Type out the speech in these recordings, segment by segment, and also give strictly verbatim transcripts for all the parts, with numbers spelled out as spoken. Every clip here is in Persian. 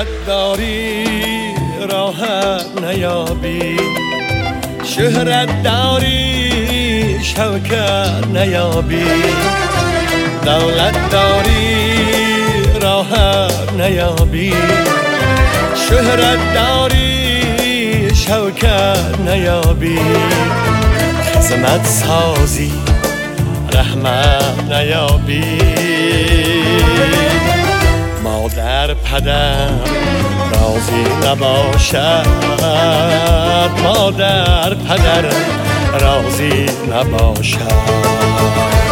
دولت داری راحت نیابی، شهرت داری شوکت نیابی. دولت داری راحت نیابی، شهرت داری شوکت نیابی. خدمت سازی رحمت نیابی. مادر پدر راضی نباشد، مادر پدر راضی نباشد.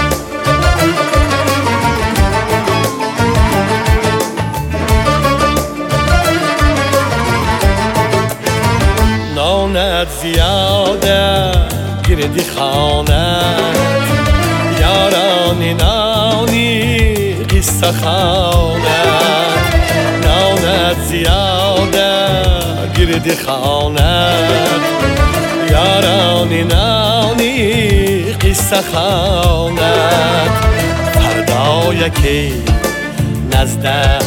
نانت زیاده گردی خانت، یارانی نانی قصه خانت. نانت زیاده گردی خانت، یارانی نانی قصه خانت. فردا یکی نزدک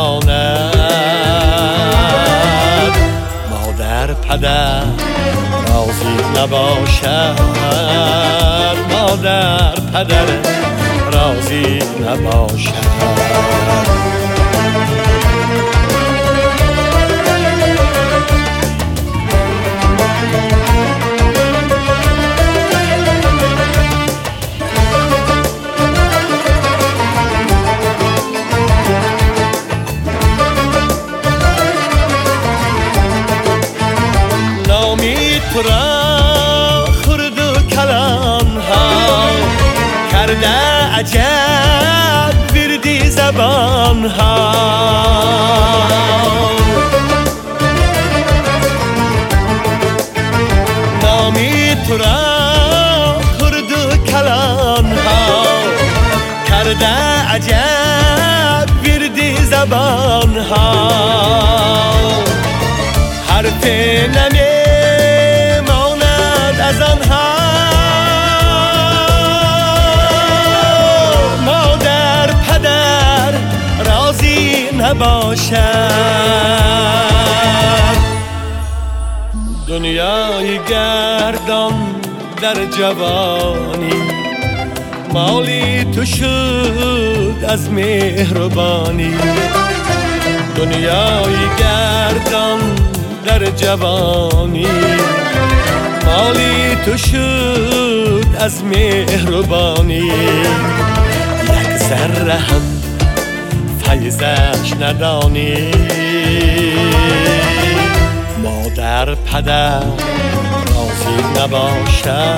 نماند، مادر پدر راضی نباشد، مادر پدر راضی نباشد. تو را خرد و کلان ها کرده عجب وردی زبان ها. نامی تو را خرد و کلان ها کرده عجب وردی زبان ها. حرف نمی از آنها، مادر پدر راضی نباشد. دنیای گردان در جوانی، مالی تو شد از مهربانی. دنیای گردان در جوانی، مالی تو شد از مهربانی. یک ذره هم فیضش ندانی، مادر پدر راضی نباشد،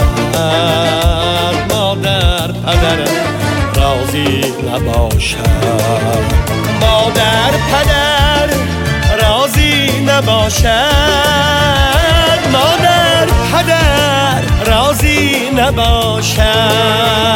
مادر پدر راضی نباشد. مادر پدر راضی نباشد، مادر پدر راضی نباشد.